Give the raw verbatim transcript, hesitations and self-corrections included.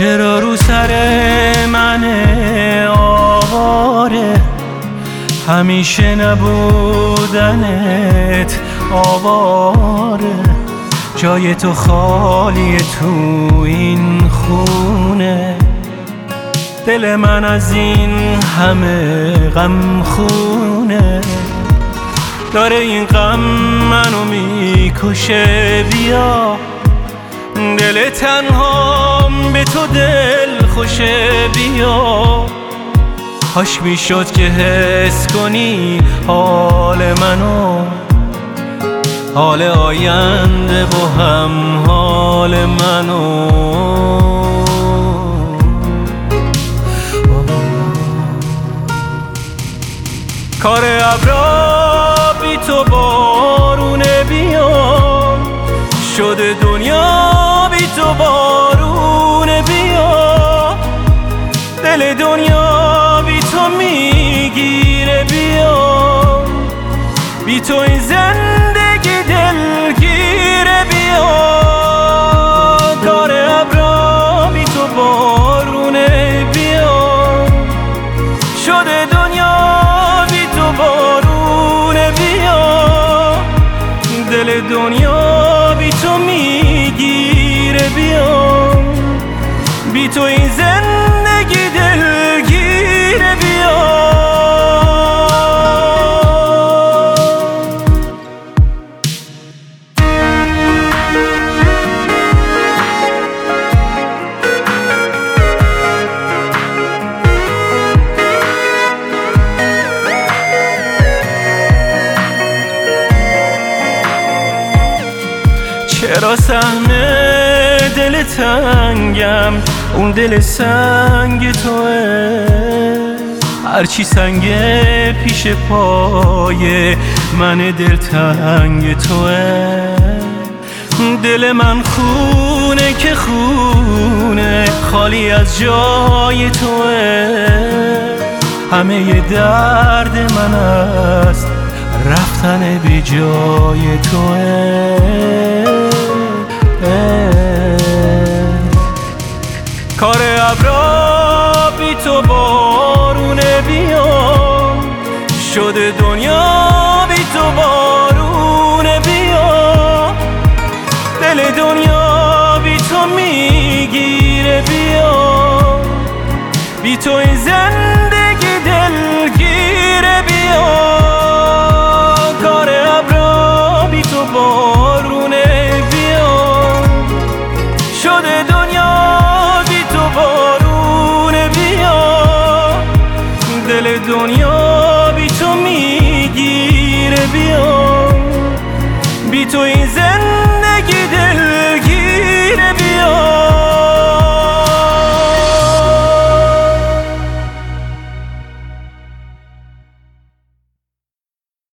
چرا رو سر من آواره همیشه نبودنت آواره، جای تو خالیه تو این خونه، دل من از این همه غم خونه، داره این غم منو میکشه. بیا دل تنهام به تو دل خوشه، بیا کاش میشد که حس کنی حال منو، حال آینده و هم حال منو. کار ابرا بی تو بارونه، بیا شده دنیا بی تو بارونه، بیا دل دنیا بی تو میگیره، بیا بی تو این زندگی دلگیره، بیا کار ابرا بی تو بارونه، بیا شده دنیا بی تو بارونه، بیا دل دنیا بی تو میگیره، بیا بی تو این زندگی دلگیره، بیا چرا سهم دل تنگم اون دل سنگ توه، هرچی سنگه پیش پای من دل تنگ توه، دل من خونه که خونه خالی از جای توه، همه درد من است رفتن بی جای توه. کار ابرا بی تو بارونه، بیا شده دنیا بی تو بارونه، بیا دل دنیا بی تو میگیره، بیا بی تو این زندگی دلگیره، بیا کار ابرا بی تو بارونه، بیا شده دنیا بی تو بارونه، بیا دل دنیا